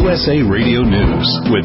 USA Radio News with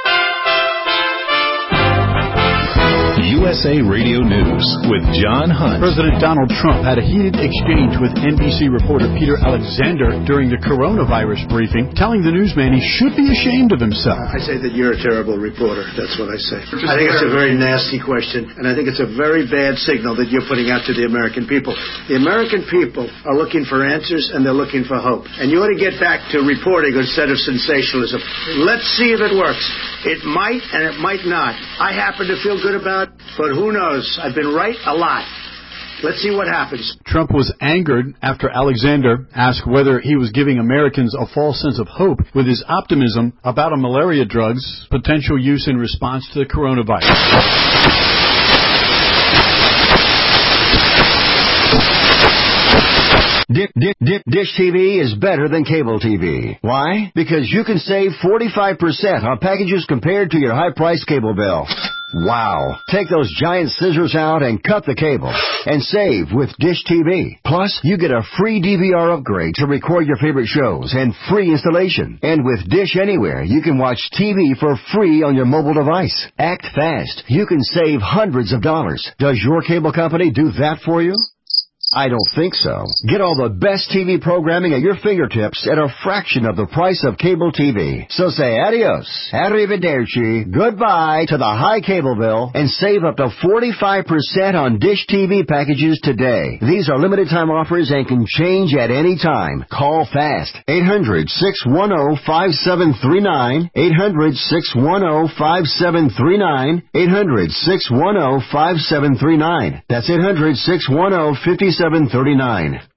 USA Radio News with John Hunt. President Donald Trump had a heated exchange with NBC reporter Peter Alexander during the coronavirus briefing, telling the newsman he should be ashamed of himself. I say that you're a terrible reporter. That's what I say. I think it's a very nasty question, and I think it's a very bad signal that you're putting out to the American people. The American people are looking for answers, and they're looking for hope. And you ought to get back to reporting instead of sensationalism. Let's see if it works. It might, and it might not. I happen to feel good about it. But who knows? I've been right a lot. Let's see what happens. Trump was angered after Alexander asked whether he was giving Americans a false sense of hope with his optimism about a malaria drug's potential use in response to the coronavirus. Dish TV is better than cable TV. Why? Because you can save 45% on packages compared to your high-priced cable bill. Wow. Take those giant scissors out and cut the cable and save with Dish TV. Plus, you get a free DVR upgrade to record your favorite shows and free installation. And with Dish Anywhere, you can watch TV for free on your mobile device. Act fast. You can save hundreds of dollars. Does your cable company do that for you? I don't think so. Get all the best TV programming at your fingertips at a fraction of the price of cable TV. So say adios, arrivederci, goodbye to the high cable bill and save up to 45% on Dish TV packages today. These are limited time offers and can change at any time. Call fast. 800-610-5739. 800-610-5739. 800-610-5739. That's 800-610-5739.